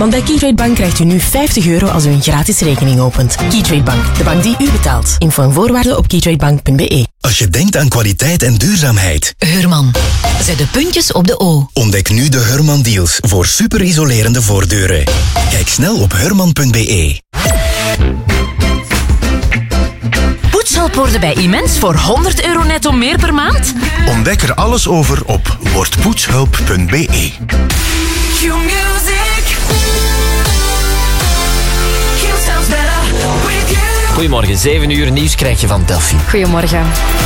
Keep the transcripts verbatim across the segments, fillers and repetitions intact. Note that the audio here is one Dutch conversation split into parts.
Want bij Keytrade Bank krijgt u nu vijftig euro als u een gratis rekening opent. Keytrade Bank, de bank die u betaalt. Info en voorwaarden op keytradebank punt b e. Als je denkt aan kwaliteit en duurzaamheid. Hurman. Zet de puntjes op de O. Ontdek nu de Hurman deals voor superisolerende voordeuren. Kijk snel op hurman punt b e. Poetshulp worden bij Immens voor honderd euro netto meer per maand? Ontdek er alles over op wordpoetshulp punt b e. Goedemorgen, zeven uur nieuws krijg je van Delphi. Goedemorgen.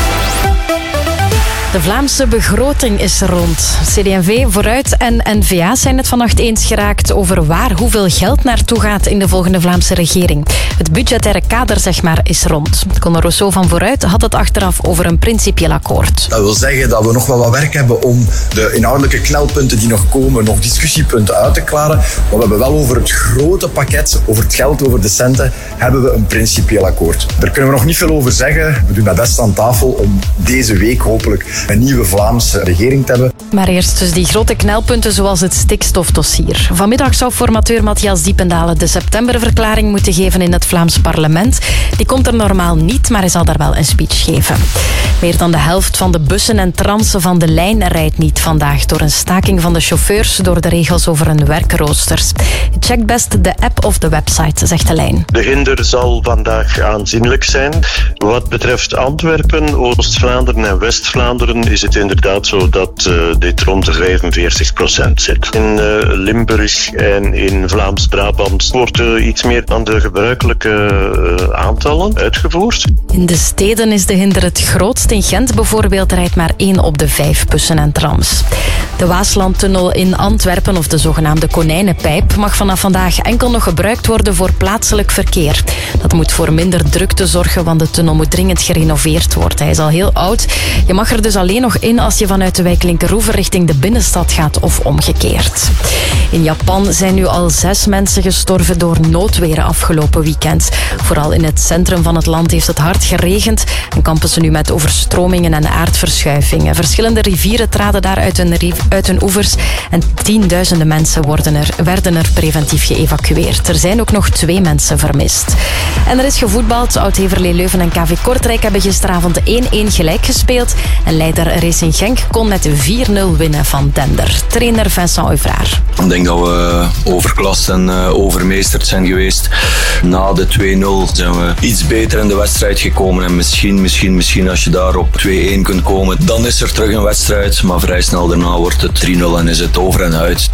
De Vlaamse begroting is rond. C D en V, Vooruit en N V A zijn het vannacht eens geraakt over waar hoeveel geld naartoe gaat in de volgende Vlaamse regering. Het budgettaire kader, zeg maar, is rond. Conor Rousseau van Vooruit had het achteraf over een principieel akkoord. Dat wil zeggen dat we nog wel wat werk hebben om de inhoudelijke knelpunten die nog komen, nog discussiepunten uit te klaren. Maar we hebben wel over het grote pakket, over het geld, over de centen, hebben we een principieel akkoord. Daar kunnen we nog niet veel over zeggen. We doen dat best aan tafel om deze week hopelijk een nieuwe Vlaamse regering te hebben. Maar eerst dus die grote knelpunten zoals het stikstofdossier. Vanmiddag zou formateur Matthias Diependalen de septemberverklaring moeten geven in het Vlaams parlement. Die komt er normaal niet, maar hij zal daar wel een speech geven. Meer dan de helft van de bussen en transen van de lijn rijdt niet vandaag door een staking van de chauffeurs door de regels over hun werkroosters. Check best de app of de website, zegt de lijn. De hinder zal vandaag aanzienlijk zijn. Wat betreft Antwerpen, Oost-Vlaanderen en West-Vlaanderen is het inderdaad zo dat uh, dit rond de vijfenveertig procent zit. In uh, Limburg en in Vlaams-Brabant wordt uh, iets meer dan de gebruikelijke uh, aantallen uitgevoerd. In de steden is de hinder het grootst. In Gent bijvoorbeeld rijdt maar één op de vijf bussen en trams. De Waaslandtunnel in Antwerpen, of de zogenaamde Konijnenpijp, mag vanaf vandaag enkel nog gebruikt worden voor plaatselijk verkeer. Dat moet voor minder drukte zorgen, want de tunnel moet dringend gerenoveerd worden. Hij is al heel oud. Je mag er dus alleen nog in als je vanuit de wijk Linkeroever richting de binnenstad gaat of omgekeerd. In Japan zijn nu al zes mensen gestorven door noodweer afgelopen weekend. Vooral in het centrum van het land heeft het hard geregend en kampen ze nu met overstromingen en aardverschuivingen. Verschillende rivieren traden daar uit hun, riv- uit hun oevers en tienduizenden mensen worden er, werden er preventief geëvacueerd. Er zijn ook nog twee mensen vermist. En er is gevoetbald. Oud-Heverlee Leuven en K V Kortrijk hebben gisteravond één-één gelijk gespeeld en leider Racing Genk kon met vier nul winnen van Dender. Trainer Vincent Ouvraar. Ik denk dat we overklast en uh, overmeesterd zijn geweest. Na de twee nul zijn we iets beter in de wedstrijd gekomen en misschien, misschien, misschien als je daar op twee-één kunt komen, dan is er terug een wedstrijd, maar vrij snel daarna wordt het drie nul en is het over en uit.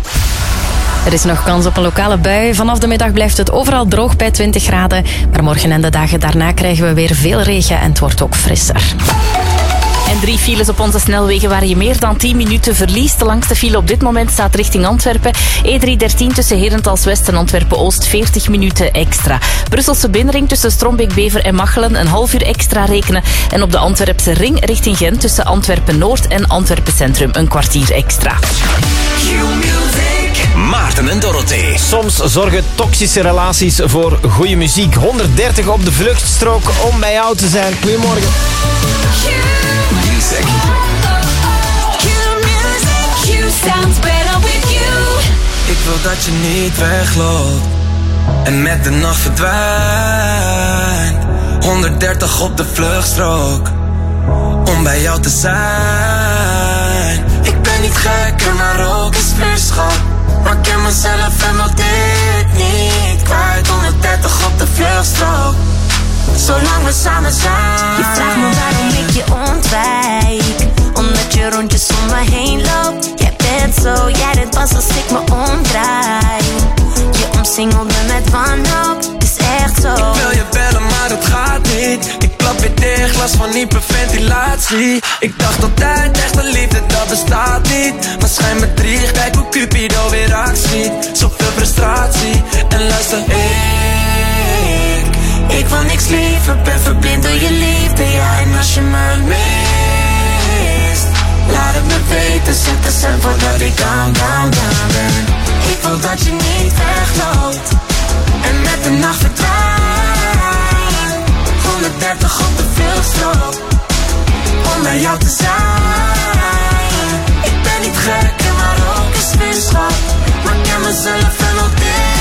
Er is nog kans op een lokale bui. Vanaf de middag blijft het overal droog bij twintig graden. Maar morgen en de dagen daarna krijgen we weer veel regen en het wordt ook frisser. En drie files op onze snelwegen waar je meer dan tien minuten verliest. De langste file op dit moment staat richting Antwerpen. E drie dertien tussen Herentals West en Antwerpen-Oost, veertig minuten extra. Brusselse binnenring tussen Strombeek-Bever en Machelen, een half uur extra rekenen. En op de Antwerpse ring richting Gent tussen Antwerpen-Noord en Antwerpen Centrum, een kwartier extra. Maarten en Dorothee. Soms zorgen toxische relaties voor goede muziek. honderddertig op de vluchtstrook om bij jou te zijn. Goedemorgen. Music. Ik wil dat je niet wegloopt en met de nacht verdwijnt. honderddertig op de vluchtstrook om bij jou te zijn. Ik ben niet gek en maar ook is verschot. Maar ik ken mezelf en wil dit niet kwijt. honderddertig op de vluchtstrook, zolang we samen zijn. Je vraagt me waarom ik je ontwijk, omdat je rondjes om me heen loopt. Jij bent zo, jij dit pas als ik me omdraai. Je omsingelt me met wanhoop, het is echt zo. Ik wil je bellen maar het gaat niet. Ik klap weer dicht, last van hyperventilatie. Ik dacht altijd echte liefde dat bestaat niet, maar schijn me drie, kijk hoe Cupido weer actie. Zoveel frustratie en luister ik Ik wil niks liever, ben verblind door je liefde. Ja, en als je me mist, laat het me weten, zet de cent voordat ik down, down, down ben. Ik wil dat je niet wegloopt en met de nacht verdwijnt. honderddertig op de vluchtstrook om bij jou te zijn. Ik ben niet gek en maar ook is verschot, maar ik ken mezelf en al dit.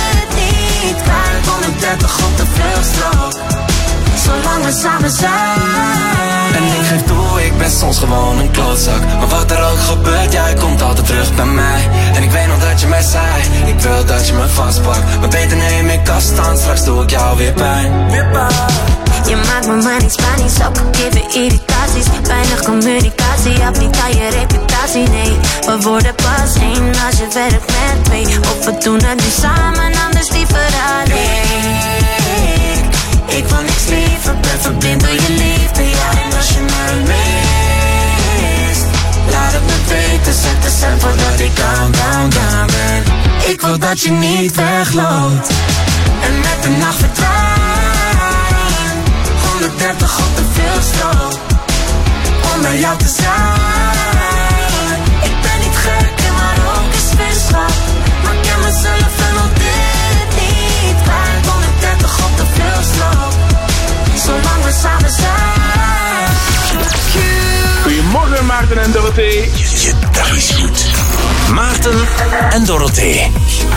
honderddertig op de vluchtstrook, zolang we samen zijn. En ik geef toe, ik ben soms gewoon een klootzak, maar wat er ook gebeurt, jij komt altijd terug bij mij. En ik weet nog dat je mij zei, ik wil dat je me vastpakt, maar beter neem ik afstand, straks doe ik jou weer pijn. Weer pijn. Je maakt me maar niet Spanisch, opgegeven irritaties. Weinig communicatie, heb niet aan je reputatie, nee. We worden pas één als je werkt met twee. Of we doen het nu samen, anders liever alleen. Ik, ik wil niks liever, ben verblind door je liefde, ja. En als je mij mist, laat het me weten, zet de cent voordat ik down, down, down ben. Ik wil dat je niet wegloopt en met de nacht verdwijnt. honderddertig op de vluchtstrook, om bij jou te zijn. Ik ben niet gek en maar ook een spinschap, maar ik ken mezelf en al dit niet kwijt. honderddertig op de vluchtstrook, zolang we samen zijn. Goedemorgen Maarten en Dorothee. Je, je dag is goed. Maarten en Dorothee.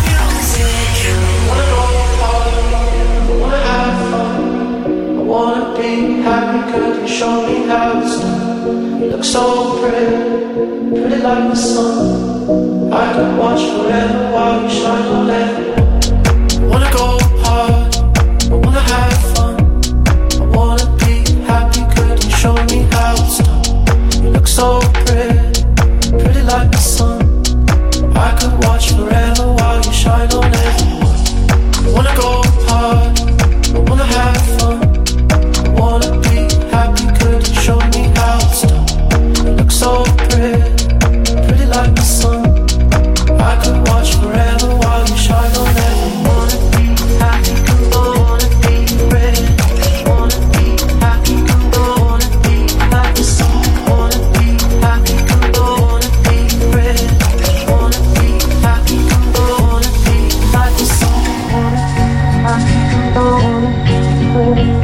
I wanna be happy, could you show me how it's done? You look so pretty, pretty like the sun. I could watch forever while you shine on everyone. I wanna go hard, I wanna have fun. I wanna be happy, could you show me how it's done? You look so pretty, pretty like the sun. I could watch forever while you shine on everyone. I wanna go hard, I wanna have fun. Wanna be happy, could you show me how it's done? You look so pretty, pretty like the sun. I could watch forever while you shine on everyone. Wanna be happy, wanna be pretty. Wanna be happy, wanna be like the sun. Wanna be happy, wanna be pretty. Wanna be happy, wanna be like the sun. Wanna be happy, wanna be pretty.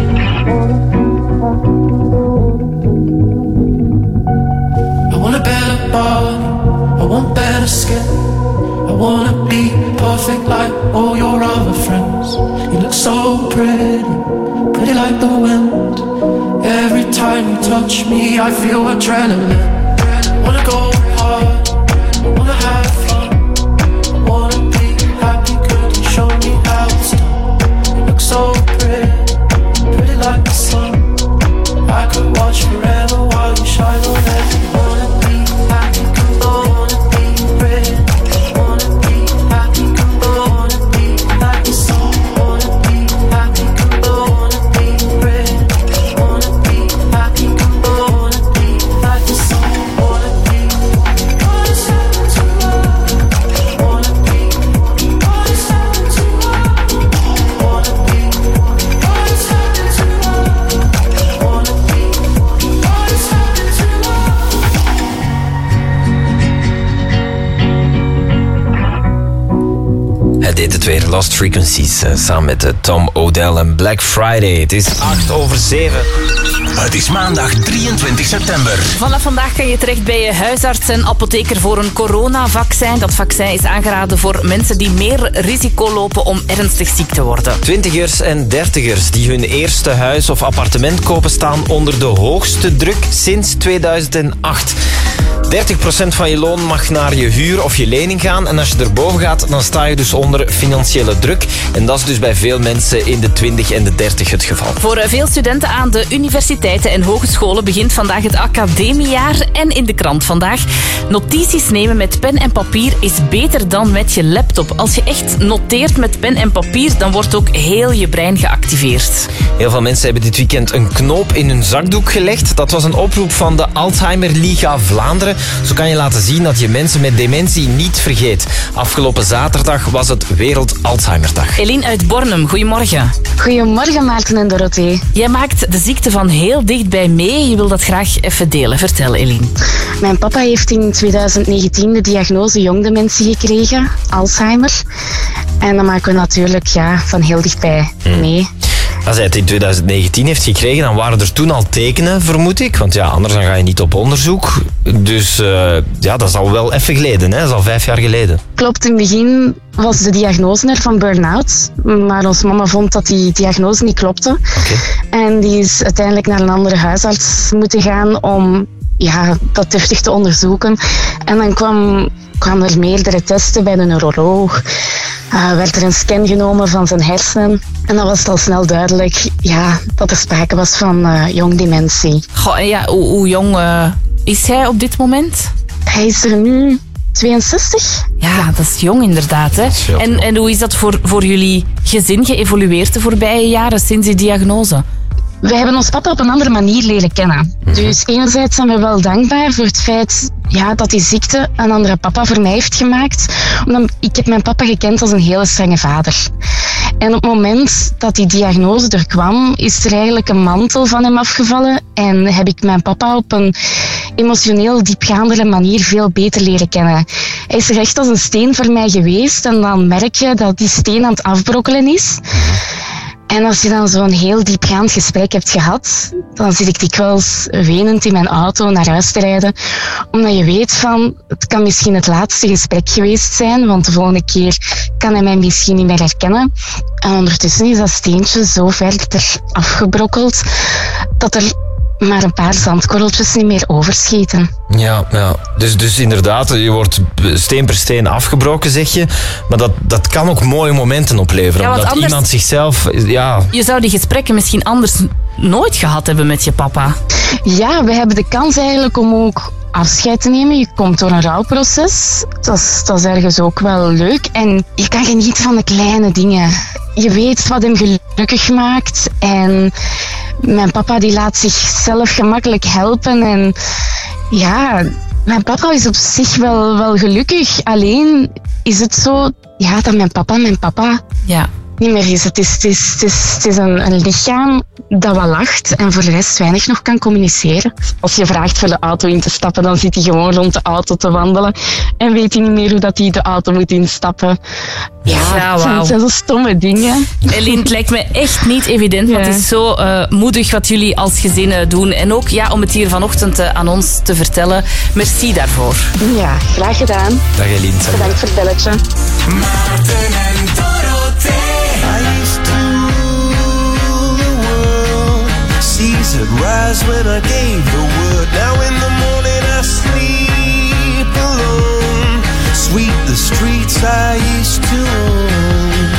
I want a better body, I want better skin. I wanna be perfect like all your other friends. You look so pretty, pretty like the wind. Every time you touch me, I feel adrenaline. I wanna go hard, I wanna have fun. I wanna be happy, could you show me how it's done? You look so pretty, pretty like the sun. I could watch forever while you shine on everyone. Wanna be happy, wanna be pretty. Wanna be happy, wanna be like the sun. Wanna be happy, wanna be pretty. Wanna be happy, wanna be like the sun. Wanna be what is happening to love? Wanna be what is happening to love? Wanna be what is happening to love? Wanna be what is happening to love? Hij deed het weer, Lost Frequencies, uh, samen met uh, Tom Odell en Black Friday. Het is acht over zeven. Het is maandag drieëntwintig september. Vanaf vandaag kan je terecht bij je huisarts en apotheker voor een coronavaccin. Dat vaccin is aangeraden voor mensen die meer risico lopen om ernstig ziek te worden. Twintigers en dertigers die hun eerste huis of appartement kopen staan onder de hoogste druk sinds tweeduizend acht. dertig procent van je loon mag naar je huur of je lening gaan. En als je erboven gaat, dan sta je dus onder financiële druk. En dat is dus bij veel mensen in de twintig en de dertig het geval. Voor veel studenten aan de universiteiten en hogescholen begint vandaag het academiejaar. En in de krant vandaag: notities nemen met pen en papier is beter dan met je laptop. Als je echt noteert met pen en papier, dan wordt ook heel je brein geactiveerd. Heel veel mensen hebben dit weekend een knoop in hun zakdoek gelegd. Dat was een oproep van de Alzheimer Liga Vlaanderen. Zo kan je laten zien dat je mensen met dementie niet vergeet. Afgelopen zaterdag was het Wereld Alzheimerdag. Eline uit Bornem, goedemorgen. Goedemorgen Maarten en Dorothee. Jij maakt de ziekte van heel dichtbij mee. Je wil dat graag even delen. Vertel, Eline. Mijn papa heeft in twintig negentien de diagnose jongdementie gekregen, Alzheimer. En dat maken we natuurlijk ja, van heel dichtbij mee. Als hij het in twintig negentien heeft gekregen, dan waren er toen al tekenen, vermoed ik. Want ja, anders dan ga je niet op onderzoek. Dus uh, ja, dat is al wel even geleden, hè? Dat is al vijf jaar geleden. Klopt, in het begin was de diagnose er van burn-out. Maar onze mama vond dat die diagnose niet klopte. Okay. En die is uiteindelijk naar een andere huisarts moeten gaan om ja, dat deftig te onderzoeken. En dan kwam, kwamen er meerdere testen bij de neuroloog. Uh, werd er een scan genomen van zijn hersenen. En dan was het al snel duidelijk ja, dat er sprake was van uh, jong dementie. Goh, ja, hoe, hoe jong uh, is hij op dit moment? Hij is er nu tweeënzestig. Ja, dat is jong inderdaad. Hè? En, en hoe is dat voor, voor jullie gezin geëvolueerd de voorbije jaren sinds die diagnose? Wij hebben ons papa op een andere manier leren kennen. Dus enerzijds zijn we wel dankbaar voor het feit ja, dat die ziekte een andere papa voor mij heeft gemaakt. Omdat ik heb mijn papa gekend als een hele strenge vader. En op het moment dat die diagnose er kwam, is er eigenlijk een mantel van hem afgevallen. En heb ik mijn papa op een emotioneel diepgaandere manier veel beter leren kennen. Hij is er echt als een steen voor mij geweest. En dan merk je dat die steen aan het afbrokkelen is. En als je dan zo'n heel diepgaand gesprek hebt gehad, dan zit ik dikwijls wenend in mijn auto naar huis te rijden. Omdat je weet van, het kan misschien het laatste gesprek geweest zijn, want de volgende keer kan hij mij misschien niet meer herkennen. En ondertussen is dat steentje zo ver er afgebrokkeld, dat er maar een paar zandkorreltjes niet meer overschieten. Ja, ja. Dus, dus inderdaad, je wordt steen per steen afgebroken, zeg je. Maar dat, dat kan ook mooie momenten opleveren. Ja, omdat anders, iemand zichzelf... Ja. Je zou die gesprekken misschien anders nooit gehad hebben met je papa. Ja, we hebben de kans eigenlijk om ook afscheid te nemen. Je komt door een rouwproces. Dat is, dat is ergens ook wel leuk. En je kan genieten van de kleine dingen. Je weet wat hem gelukkig maakt. En mijn papa die laat zichzelf gemakkelijk helpen. En ja, mijn papa is op zich wel, wel gelukkig. Alleen is het zo ja, dat mijn papa mijn papa ja. niet meer is. Het is, het is, het is, het is een, een lichaam dat wel lacht en voor de rest weinig nog kan communiceren. Als je vraagt voor de auto in te stappen, dan zit hij gewoon rond de auto te wandelen en weet hij niet meer hoe dat hij de auto moet instappen. Ja, ja wow. Dat zijn zo stomme dingen. Eline, het lijkt me echt niet evident, want ja. Het is zo uh, moedig wat jullie als gezin uh, doen. En ook ja, om het hier vanochtend uh, aan ons te vertellen. Merci daarvoor. Ja, graag gedaan. Dag Eline. Bedankt voor het belletje. Maarten en Dorothee. I used to rule the world. Seas had rise when I gave the word. Now in the morning I sleep alone. Sweep the streets I used to own.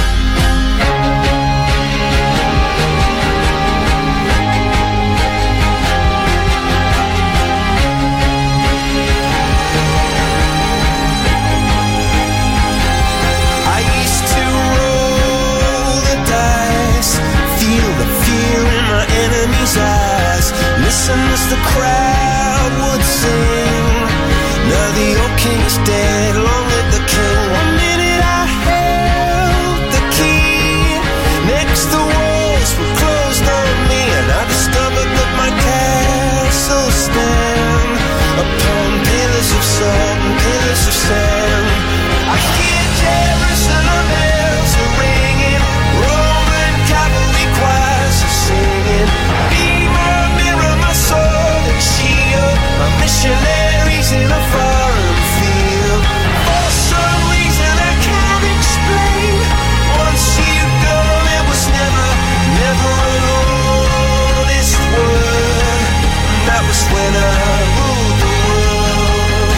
I used to roll the dice, feel the fear in my enemy's eyes. Listen as the crowd would sing. Now the old king is dead, long live the king. One minute I held the key. Next the walls were closed on me, and I discovered that my castle stand upon pillars of salt and pillars of sand. I hear Jerusalem bells are ringing, Roman cavalry choirs are singing. Be my mirror, my sword and shield, my missionaries in a foreign field. For some reason I can't explain, once you go there was never, never an honest word. That was when I ruled the world.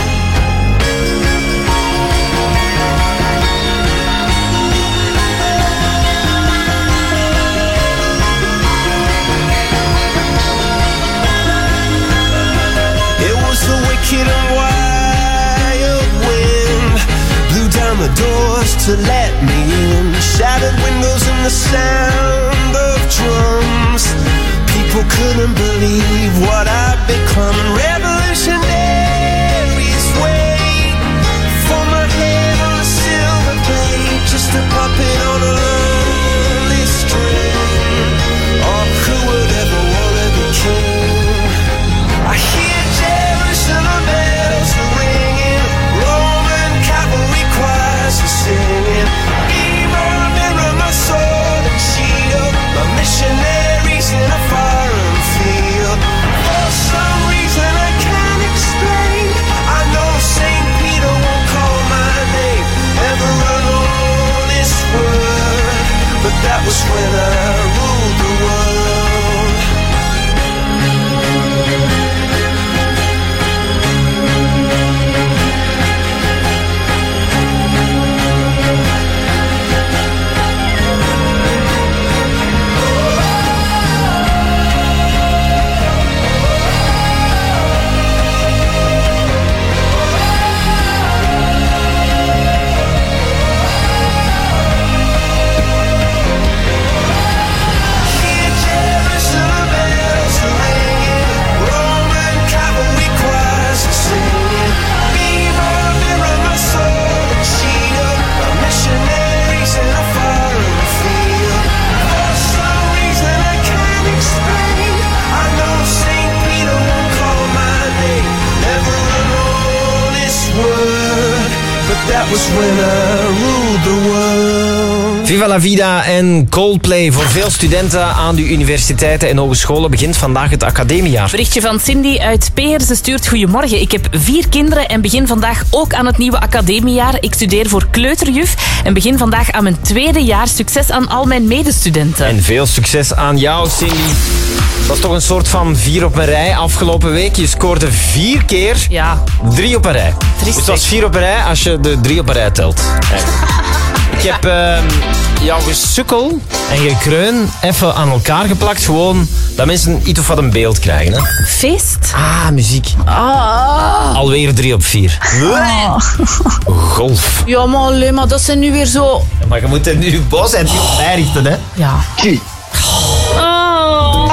It was the wicked and wild wind, blew down the doors to let me in, shattered windows and the sound of drums. People couldn't believe what I'd become. Revolutionaries wait for my head on a silver plate, just a puppet on a lonely string. Oh, who would ever wanna be king? I hear Jerusalem bells are ringing, Roman cavalry choirs are singing. Be my mirror, my sword and shield, my missionary. was when I ruled the world. That was when I ruled the world. Viva la vida en Coldplay. Voor veel studenten aan de universiteiten en hogescholen begint vandaag het academiejaar. Berichtje van Cindy uit Peer. Ze stuurt: goedemorgen. Ik heb vier kinderen en begin vandaag ook aan het nieuwe academiejaar. Ik studeer voor kleuterjuf en begin vandaag aan mijn tweede jaar. Succes aan al mijn medestudenten. En veel succes aan jou, Cindy. Dat was toch een soort van vier op een rij afgelopen week. Je scoorde vier keer ja. drie op een rij. Dus het was vier op een rij als je de drie op een rij telt. Ik heb uh, jouw gesukkel en gekreun even aan elkaar geplakt. Gewoon dat mensen iets of wat een beeld krijgen. Hè? Feest? Ah, muziek. Ah. Alweer drie op vier. Ah. Golf. Ja, maar alleen maar dat zijn nu weer zo... Ja, maar je moet er nu boos en niet op mij richten, hè? Ja. Oh.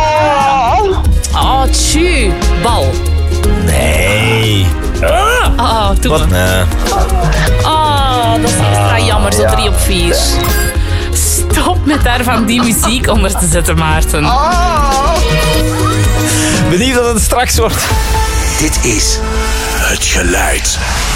Oh, tju. Bal. Nee. Ah, oh, doe wat? Nee. Oh, dat is extra ah, jammer, zo ja. drie op vier. Stop met daar van die muziek onder te zetten, Maarten. Oh. Benieuwd dat het straks wordt. Dit is het geluid.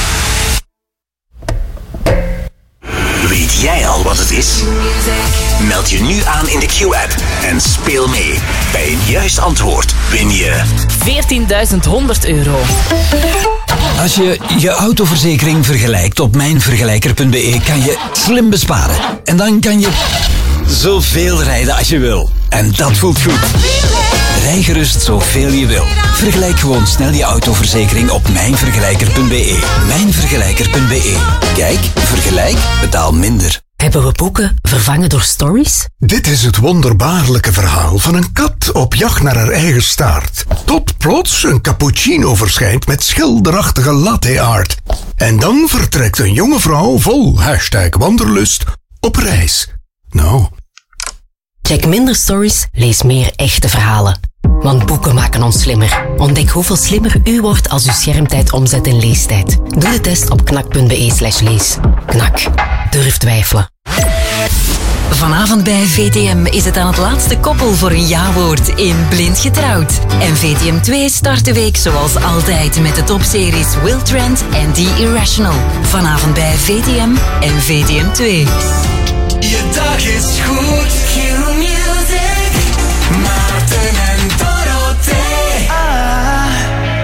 Weet jij al wat het is? Meld je nu aan in de Q-app en speel mee. Bij een juist antwoord win je veertienduizend honderd euro. Als je je autoverzekering vergelijkt op mijnvergelijker punt be kan je slim besparen. En dan kan je zoveel rijden als je wil. En dat voelt goed. Rij gerust zoveel je wil. Vergelijk gewoon snel je autoverzekering op mijnvergelijker punt be. mijnvergelijker punt be. Kijk, vergelijk, betaal minder. Hebben we boeken vervangen door stories? Dit is het wonderbaarlijke verhaal van een kat op jacht naar haar eigen staart. Tot plots een cappuccino verschijnt met schilderachtige latte art. En dan vertrekt een jonge vrouw vol hashtag wanderlust op reis. Nou... Check minder stories, lees meer echte verhalen. Want boeken maken ons slimmer. Ontdek hoeveel slimmer u wordt als uw schermtijd omzet in leestijd. Doe de test op knak punt be slash lees. Knak. Durf twijfelen. Vanavond bij V T M is het aan het laatste koppel voor een ja-woord in Blind Getrouwd. En V T M twee start de week zoals altijd met de topseries Will Trent en The Irrational. Vanavond bij V T M en V T M twee. Je dag is goed. Q Music. Maarten en Dorothee. I,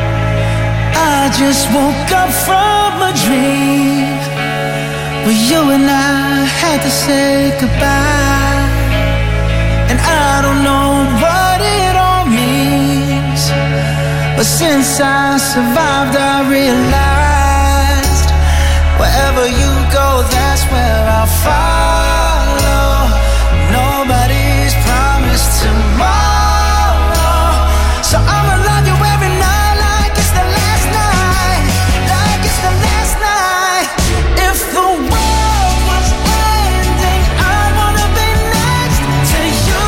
I just woke up from a dream. Where you and I had to say goodbye. And I don't know what it all means. But since I survived, I realized wherever you go, that's where I'll follow. Nobody's promised tomorrow. So I'ma love you every night like it's the last night. Like it's the last night. If the world was ending, I wanna be next to you.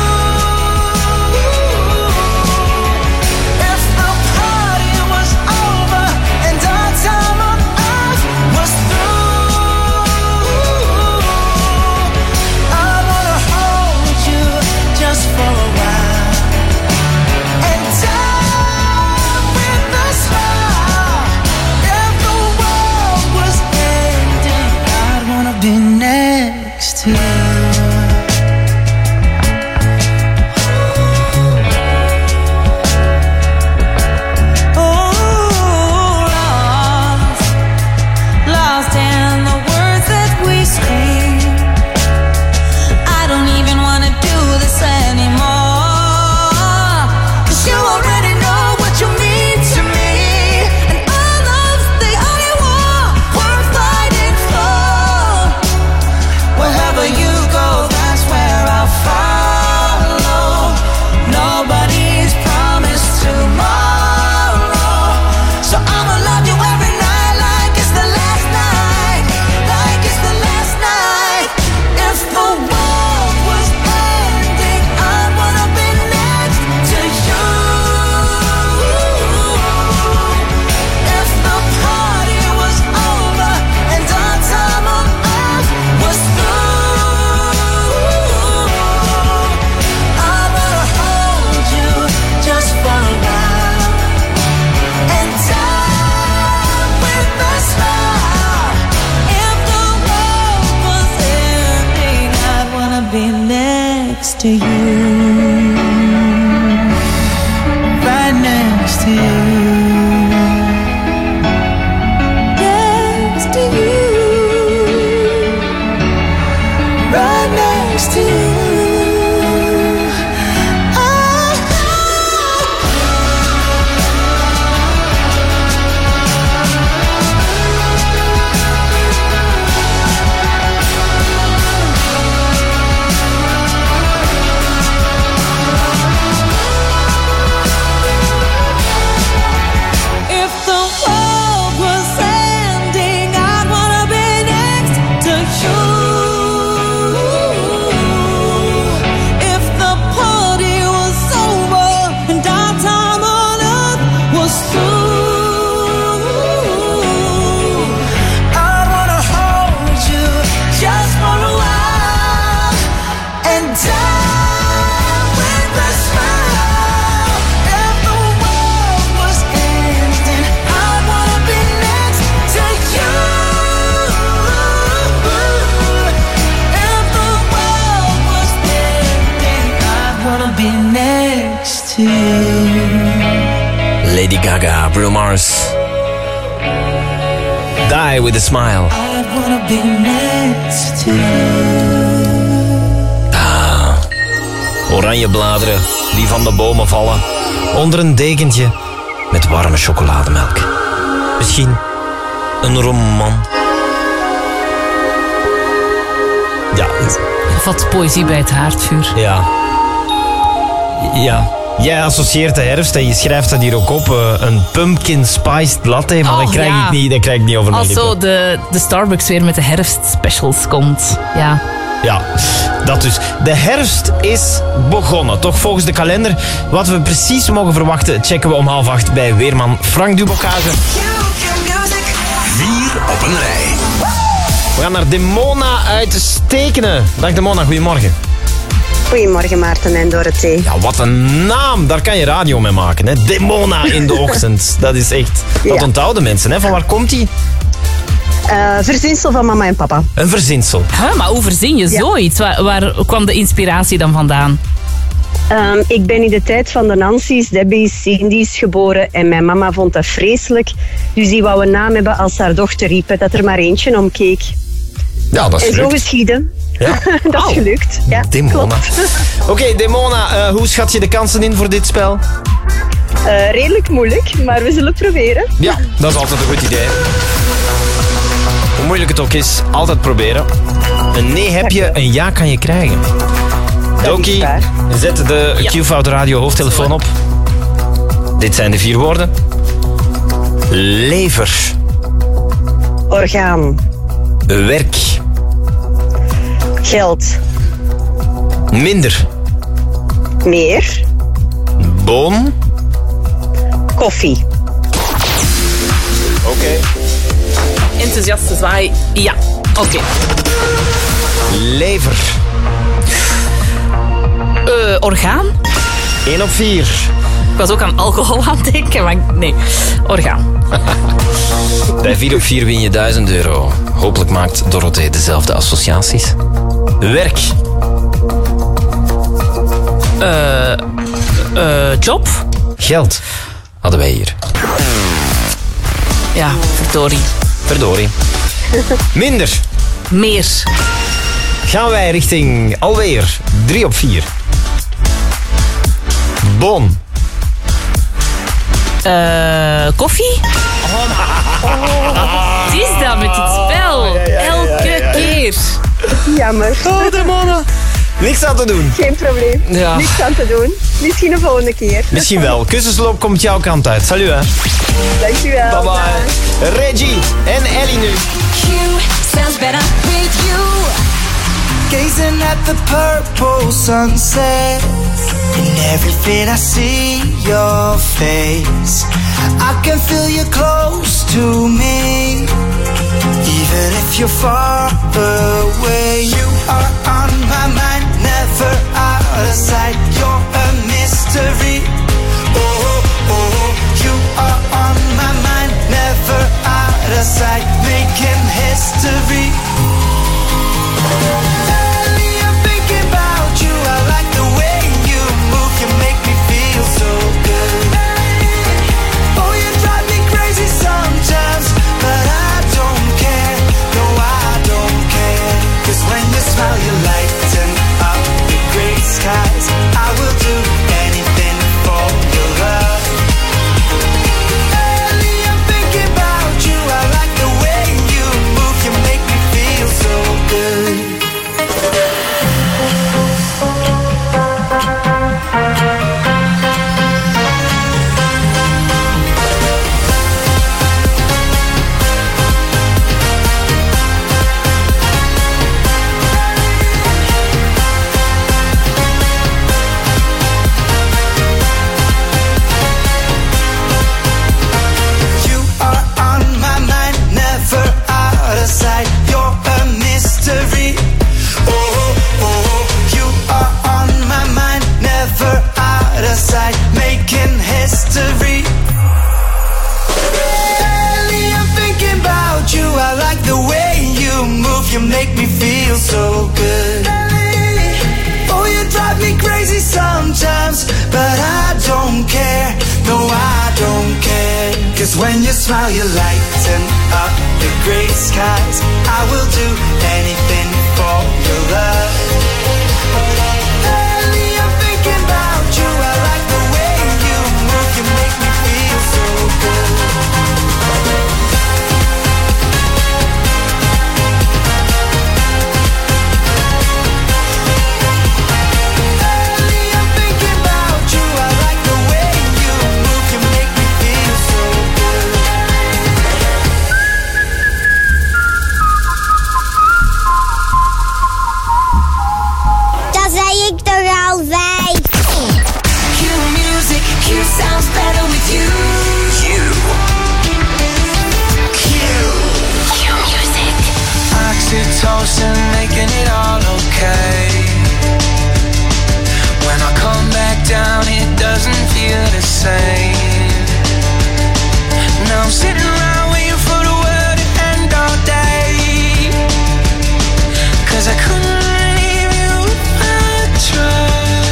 If the party was over and our time on earth was through, be next to you. Right next to you. Next to you. Right next to you. Lady Gaga, Bruno Mars. Die with a smile. I wanna be next to you. Ah, oranje bladeren die van de bomen vallen. Onder een dekentje met warme chocolademelk. Misschien een roman. Ja. Wat poëzie bij het haardvuur. Ja. Ja. Jij associeert de herfst en je schrijft dat hier ook op. Uh, een pumpkin spiced latte, maar oh, dat, krijg ja. ik niet, dat krijg ik niet over mijn lippen. Als zo de, de Starbucks weer met de herfstspecials komt. Ja. Ja, dat dus. De herfst is begonnen, toch volgens de kalender. Wat we precies mogen verwachten, checken we om half acht bij weerman Frank Dubocage. Vier op een rij. We gaan naar Demona uit Stekenen. Dag Demona, goedemorgen. Goedemorgen Maarten en Dorothee. Ja, wat een naam. Daar kan je radio mee maken, hè. Demona in de ochtend. Dat is echt... Dat ja. onthouden mensen, hè. Van waar komt die? Uh, verzinsel van mama en papa. Een verzinsel. Huh, maar hoe verzin je ja. zoiets? Waar, waar kwam de inspiratie dan vandaan? Um, ik ben in de tijd van de Nancy's, Debbie's, Cindy's geboren en mijn mama vond dat vreselijk. Dus die wou een naam hebben als haar dochter riep, dat er maar eentje omkeek. Ja, dat is En zo geschieden. Ja. dat is oh. gelukt. Ja, Demona. Oké, okay, Demona, uh, hoe schat je de kansen in voor dit spel? Uh, redelijk moeilijk, maar we zullen het proberen. Ja, dat is altijd een goed idee. Hoe moeilijk het ook is, altijd proberen. Een nee heb je, een ja kan je krijgen. Doki, zet de ja. Q-Fout Radio hoofdtelefoon op. Dit zijn de vier woorden. Lever. Orgaan. Werk. Geld. Minder. Meer. Boom. Koffie. Oké. Okay. Enthousiaste zwaai. Ja, oké. Okay. Lever. Uh, orgaan? één op vier. Ik was ook aan alcohol aan het denken, maar nee. Orgaan. Bij vier op vier win je duizend euro. Hopelijk maakt Dorothee dezelfde associaties. Werk. Uh, uh, job. Geld. Hadden wij hier. Ja, verdorie. Verdorie. Minder. Meer. Gaan wij richting alweer drie op vier. Bon. Uh, koffie? Wat is dat met dit spel? Ja, ja, ja, Elke ja, ja, ja. keer. Jammer. Oh, Demona. Niks aan te doen. Geen probleem. Ja. Niks aan te doen. Misschien een volgende keer. Misschien wel. Kussensloop komt jouw kant uit. Salut, hè. Dankjewel. Bye bye. Reggie en Ellie nu. Q sounds better with you. Gazing at the purple sunset, and everything I see your face. I can feel you close to me, even if you're far away. You are on my mind, never out of sight. You're a mystery. Oh, oh, oh. You are on my mind, never out of sight, making history. Early I'm thinking smile, you lighten up the gray skies. I will do anything for your love. Lately I'm thinking about you. I like the way you move. You make me feel so good. Sounds better with you. Q. Q. Q music. Oxytocin making it all okay. When I come back down, it doesn't feel the same. Now I'm sitting around waiting for the world to end all day. 'Cause I couldn't leave you if I tried.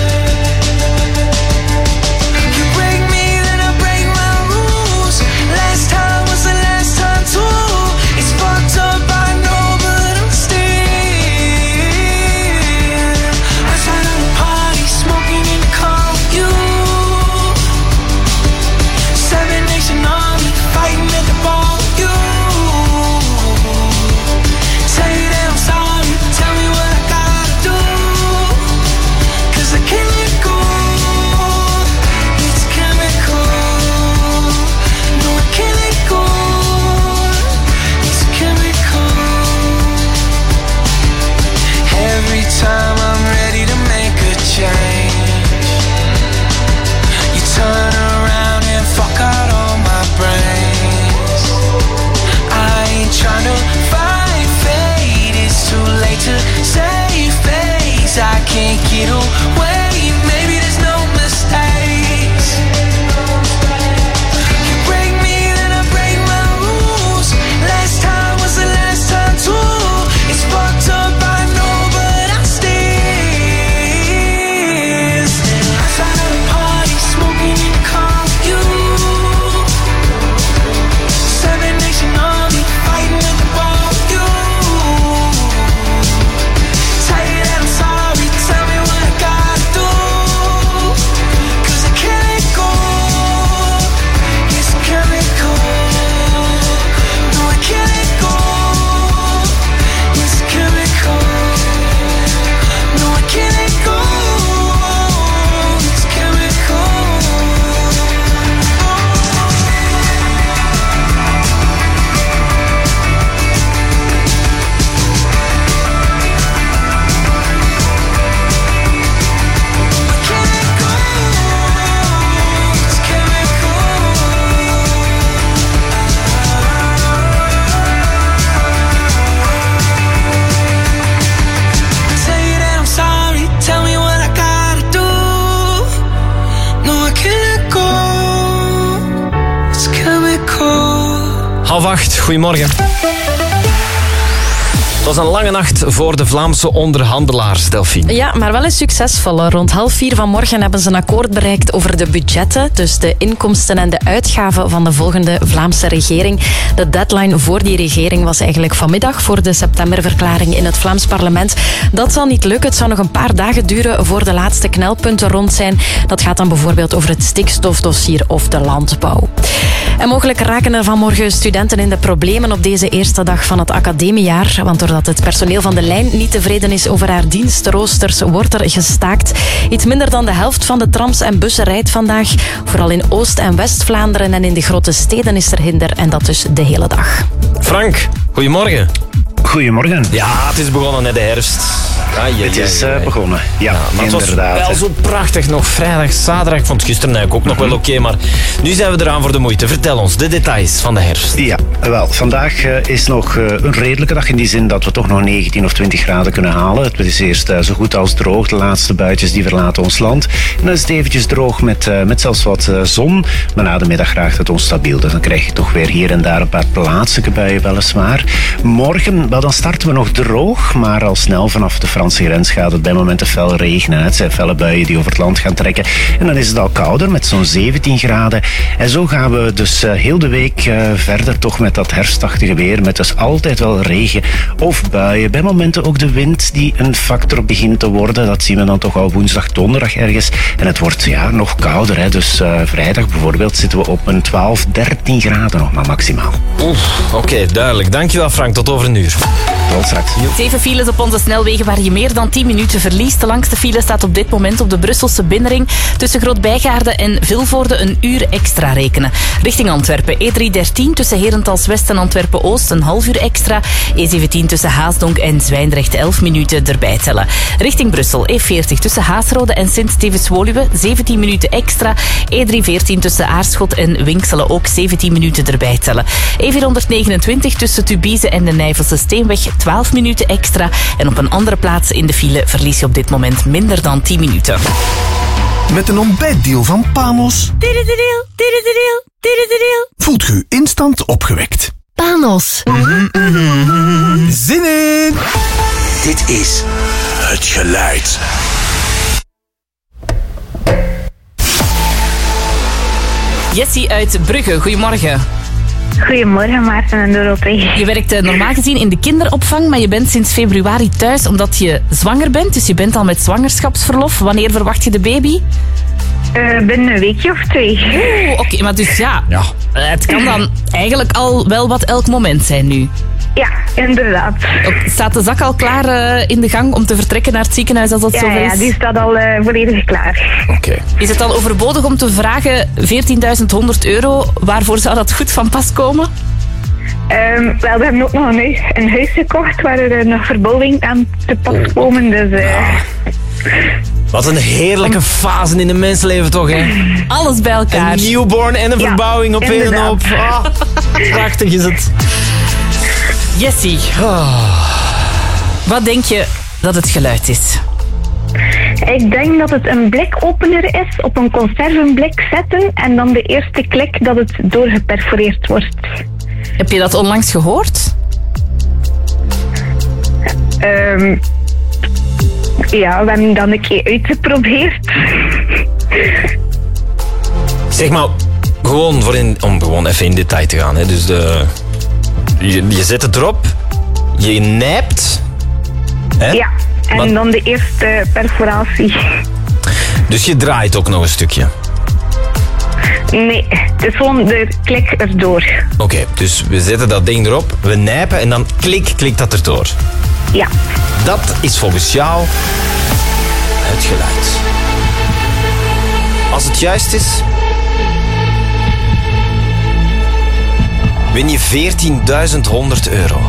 Time I'm ready to make a change, you turn around and fuck out all my brains. I ain't trying to fight fate, it's too late to save face. I can't get away, maybe there's no mistakes. You break me, then I break my rules. Last time was the last time too. It's fucked up, I know. Half acht, goedemorgen. Het was een lange nacht voor de Vlaamse onderhandelaars, Delphine. Ja, maar wel een succesvolle. Rond half vier vanmorgen hebben ze een akkoord bereikt over de budgetten, dus de inkomsten en de uitgaven van de volgende Vlaamse regering. De deadline voor die regering was eigenlijk vanmiddag voor de septemberverklaring in het Vlaams parlement. Dat zal niet lukken. Het zou nog een paar dagen duren voor de laatste knelpunten rond zijn. Dat gaat dan bijvoorbeeld over het stikstofdossier of de landbouw. En mogelijk raken er vanmorgen studenten in de problemen op deze eerste dag van het academiejaar. Want doordat het personeel van de lijn niet tevreden is over haar dienstroosters, wordt er gestaakt. Iets minder dan de helft van de trams en bussen rijdt vandaag. Vooral in Oost- en West-Vlaanderen en in de grote steden is er hinder. En dat dus de hele dag. Frank, goedemorgen. Goedemorgen. Ja, het is begonnen, hè, de herfst. Ah, je, het is je, je. Uh, begonnen, ja, ja maar het inderdaad. was wel zo prachtig nog vrijdag, zaterdag. Ik vond het gisteren eigenlijk ook nog wel oké, okay, maar nu zijn we eraan voor de moeite. Vertel ons de details van de herfst. Ja, wel, vandaag uh, is nog uh, een redelijke dag in die zin dat we toch nog negentien of twintig graden kunnen halen. Het is eerst uh, zo goed als droog. De laatste buitjes die verlaten ons land. En dan is het eventjes droog met, uh, met zelfs wat uh, zon. Maar na de middag raakt het onstabiel. Dus dan krijg je toch weer hier en daar een paar plaatselijke buien weliswaar. Morgen Wel, dan starten we nog droog, maar al snel vanaf de Franse grens gaat het bij momenten fel regenen. Het zijn felle buien die over het land gaan trekken. En dan is het al kouder met zo'n zeventien graden. En zo gaan we dus uh, heel de week uh, verder toch met dat herfstachtige weer. Met dus altijd wel regen of buien. Bij momenten ook de wind die een factor begint te worden. Dat zien we dan toch al woensdag, donderdag ergens. En het wordt ja, nog kouder. Hè. Dus uh, vrijdag bijvoorbeeld zitten we op een twaalf, dertien graden nog maar maximaal. Oeh, oké, okay, duidelijk. Dankjewel Frank, tot over een uur. Tot straks. Zeven files op onze snelwegen waar je meer dan tien minuten verliest. De langste file staat op dit moment op de Brusselse binnenring. Tussen Groot-Bijgaarde en Vilvoorde een uur extra rekenen. Richting Antwerpen E drie dertien tussen Herentals West en Antwerpen-Oost een half uur extra. E zeventien tussen Haasdonk en Zwijndrecht elf minuten erbij tellen. Richting Brussel E veertig tussen Haasrode en Sint-Stevens-Woluwe zeventien minuten extra. E driehonderdveertien tussen Aarschot en Winkselen ook zeventien minuten erbij tellen. E vierhonderdnegenentwintig tussen Tubize en de Nijvelse Steenweg twaalf minuten extra. En op een andere plaats in de file verlies je op dit moment minder dan tien minuten. Met een ontbijtdeal van Panos voelt u instant opgewekt. Panos. Zin in! Dit is het geluid. Jessie uit Brugge, goedemorgen. Goedemorgen Maarten en Dorothee. Je werkt uh, normaal gezien in de kinderopvang, maar je bent sinds februari thuis omdat je zwanger bent. Dus je bent al met zwangerschapsverlof. Wanneer verwacht je de baby? Uh, binnen een weekje of twee. Oeh, oké, okay, maar dus ja, ja. Uh, het kan dan eigenlijk al wel wat elk moment zijn nu. Ja, inderdaad. Okay, staat de zak al klaar uh, in de gang om te vertrekken naar het ziekenhuis als dat ja, zo is? Ja, die staat al uh, volledig klaar. Oké. Okay. Is het al overbodig om te vragen veertienduizend honderd euro? Waarvoor zou dat goed van pas komen? Um, wel, we hebben ook nog een huis, een huis gekocht waar er nog verbouwing aan te pas komen. Dus, uh... ja. Wat een heerlijke fase in een mensenleven toch, hè? Alles bij elkaar. Een newborn en een ja, verbouwing op één en op. Oh, prachtig is het. Jessie, oh. Wat denk je dat het geluid is? Ik denk dat het een blikopener is, op een conservenblik zetten en dan de eerste klik dat het doorgeperforeerd wordt. Heb je dat onlangs gehoord? Um, ja, we hebben dan een keer uitgeprobeerd. Zeg maar, gewoon voor in, om gewoon even in detail te gaan. Hè. Dus de, je, je zet het erop, je nijpt. Hè? Ja, en maar, dan de eerste perforatie. Dus je draait ook nog een stukje? Nee, het is gewoon de klik erdoor. Oké, okay, dus we zetten dat ding erop, we nijpen en dan klik, klikt dat erdoor. Ja. Dat is volgens jou het geluid. Als het juist is, win je veertienduizend honderd euro.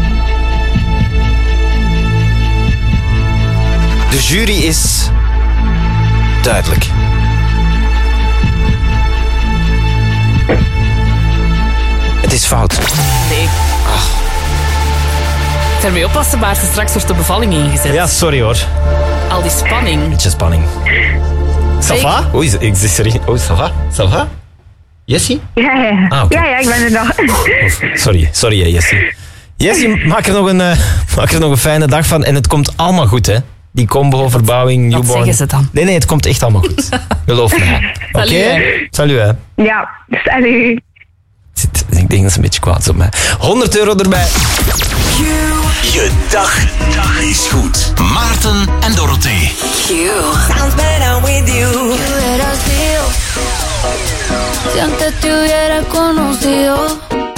De jury is duidelijk. Het is fout. Nee. Ach. Ermee oppassen, maar ze straks wordt de bevalling ingezet. Ja, sorry hoor. Al die spanning. Beetje spanning. Ça va? Oei, ik zeg sorry. Oh, ça va? Ça va? Jessie? Ja, ja. Ah, okay. Ja, ja, ik ben er nog. Oh, sorry, sorry Jessie. Jessie, maak er, nog een, uh, maak er nog een fijne dag van en het komt allemaal goed, hè? Die combo, verbouwing, newborn. Wat zeggen ze dan? Nee, nee, het komt echt allemaal goed. Geloof me. Oké? Okay? Salut, hè. Ja, salut. Ik denk dat ze een beetje kwaad is op mij. honderd euro erbij. Je dag, dag is goed. Maarten en Dorothee. Sounds better with you. You hubieras sido. Si antes te hubiera conocido.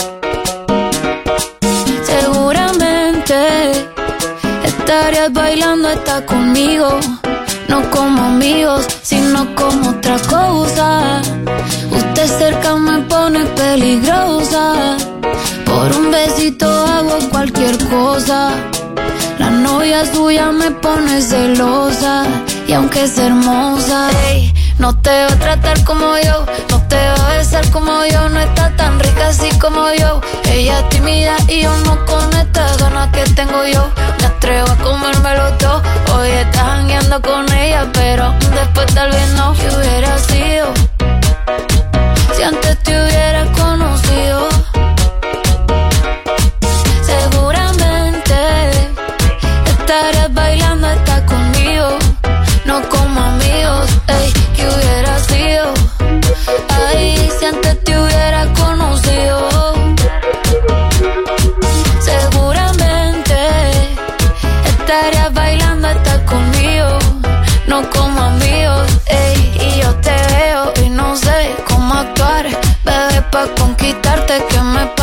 Seguramente estarías bailando esta conmigo. No como amigos, sino como otra cosa. Usted cerca me pone peligrosa. Por un besito hago cualquier cosa. La novia suya me pone celosa. Y aunque es hermosa, ey, no te va a tratar como yo. No te va a besar como yo. No está tan rica así como yo. Ella es tímida y yo no con estas ganas que tengo yo. Me atrevo a comérmelo todo. Hoy estás jangueando con ella, pero después tal vez no. ¿Qué hubiera sido si antes te hubiera conocido? Seguramente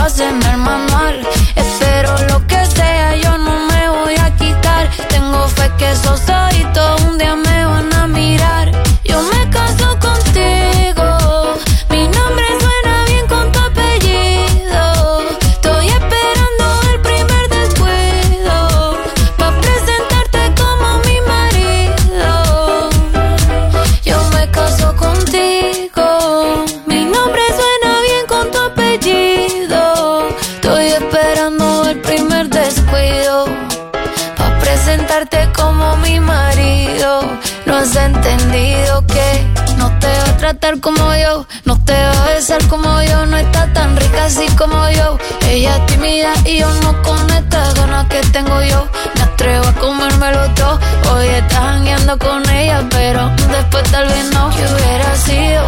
notas en el manual. Espero lo que sea, yo no me voy a quitar. Tengo fe que esos ojitos un día me van a mirar. Yo me caso contigo, mi nombre suena bien con tu apellido. Estoy esperando el primer descuido pa' presentarte como mi marido. Yo me caso contigo, mi nombre suena bien con tu apellido. Estoy esperando el primer descuido pa' presentarte como mi marido. No has entendido que no te va a tratar como yo, no te va a besar como yo, no está tan rica así como yo. Ella es tímida y yo no con estas ganas que tengo yo. Me atrevo a comérmelo todo. Hoy estás jangueando con ella, pero después tal vez no. ¿Qué hubiera sido?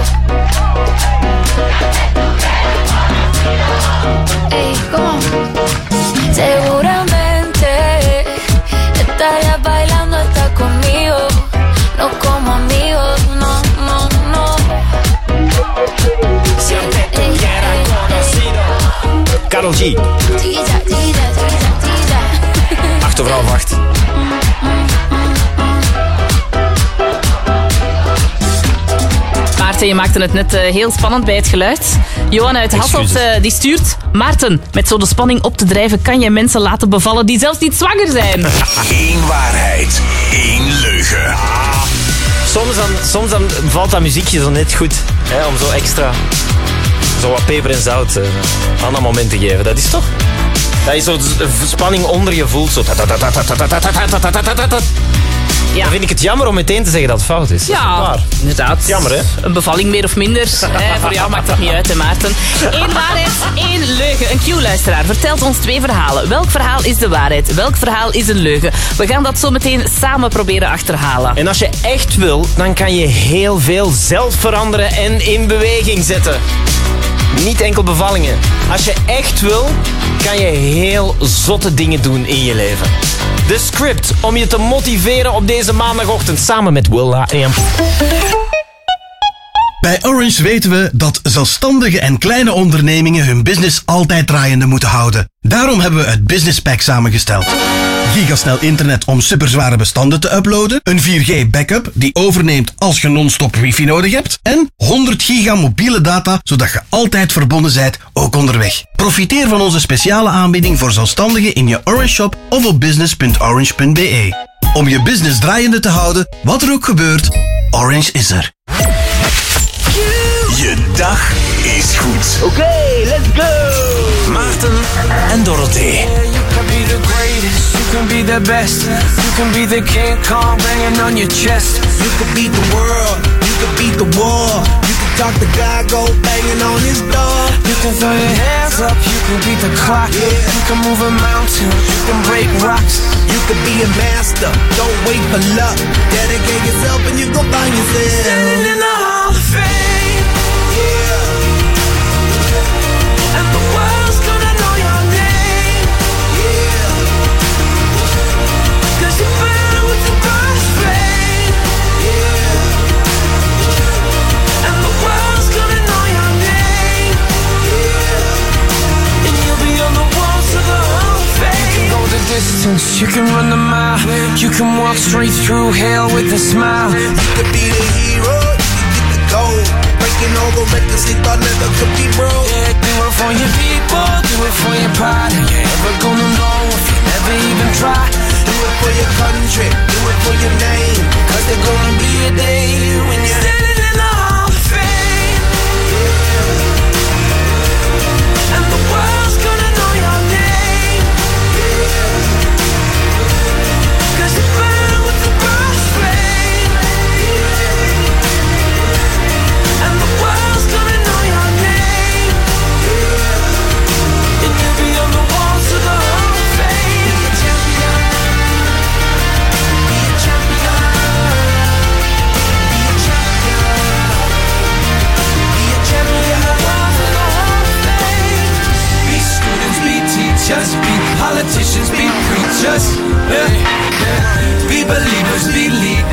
Ey, ¿cómo? Seguramente estarías bailando hasta conmigo. No como amigos, no, no, no. Siempre te hubiera conocido. Karol G. Tita, tita, tita, tita. Acht over half acht. Maarten, je maakte het net uh, heel spannend bij het geluid. Johan uit Hasselt uh, die stuurt... Maarten, met zo de spanning op te drijven kan je mensen laten bevallen die zelfs niet zwanger zijn. Eén waarheid, één leugen. Soms dan, soms dan valt dat muziekje zo net goed. Hè, om zo extra... Zo wat peper en zout uh, aan dat moment te geven. Dat is toch... Dat je zo de spanning onder je voelt. Zo... Ja. Dan vind ik het jammer om meteen te zeggen dat het fout is. Ja, waar. Inderdaad. Jammer, hè? Een bevalling meer of minder. eh, voor jou maakt dat niet uit, hè, Maarten. Eén waarheid, één leugen. Een Q-luisteraar vertelt ons twee verhalen. Welk verhaal is de waarheid? Welk verhaal is een leugen? We gaan dat zo meteen samen proberen achterhalen. En als je echt wil, dan kan je heel veel zelf veranderen en in beweging zetten. Niet enkel bevallingen. Als je echt wil, kan je heel zotte dingen doen in je leven. De script om je te motiveren op deze maandagochtend samen met Willa A M. Bij Orange weten we dat zelfstandigen en kleine ondernemingen hun business altijd draaiende moeten houden. Daarom hebben we het Business Pack samengesteld. Gigasnel internet om superzware bestanden te uploaden, een vier G backup die overneemt als je non-stop wifi nodig hebt en honderd giga mobiele data zodat je altijd verbonden bent, ook onderweg. Profiteer van onze speciale aanbieding voor zelfstandigen in je Orange Shop of op business punt orange punt b e. Om je business draaiende te houden, wat er ook gebeurt, Orange is er. Je dag is goed. Oké, okay, let's go! Maarten en Dorothee. You can be the greatest, you can be the best. You can be the King Kong banging on your chest. You can beat the world, you can beat the war. You can talk the guy, go banging on his door. You can throw your hands up, you can beat the clock. Yeah. You can move a mountain, you can break rocks. You can be a master, don't wait for luck. Dedicate yourself and you go find yourself. Standing in the Hall of Fame. And the world's gonna know your name. Yeah. Cause you burn with the burst flame. Yeah. And the world's gonna know your name. Yeah. And you'll be on the walls of the Hall of Fame. You can go the distance, you can run the mile. You can walk straight through hell with a smile. You could be the hero, you can get the gold. Breaking all the records they thought never could be broke. Yeah, do it for your people, do it for your pride. Are you ever gonna know if you never even try? Do it for your country, do it for your name. Cause there's gonna be a day when you're standing in the Hall of Fame. Yeah. And the world's gonna know your name. Yeah. Cause you burn with the burst flame. Yeah. And the world's gonna know your name. Yeah. And you'll be on the walls of the Hall of Fame. Be a champion. Be a champion.